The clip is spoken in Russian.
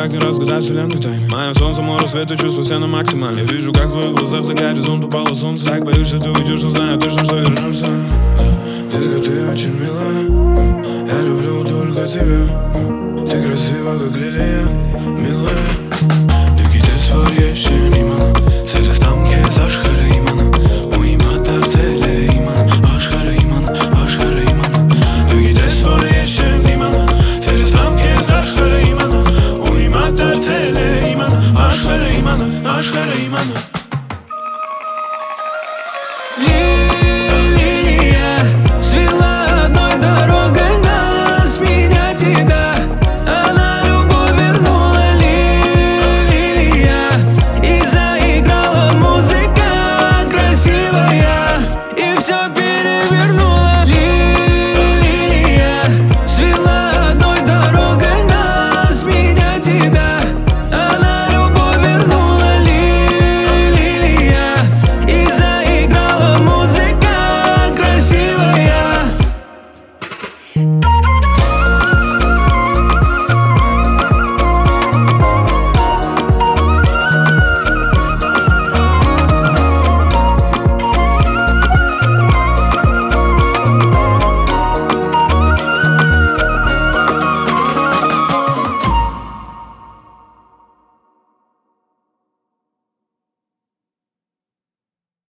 никак не разгадать вселенной тайны. Мое солнце, мой рассвет, и чувства все на максимально. Я вижу, как в твоих глазах за горизонт упало солнце. Так боишься, ты уйдешь, но знаю точно, что вернешься. Детка, ты очень милая, я люблю только тебя. Ты красива, как лилия.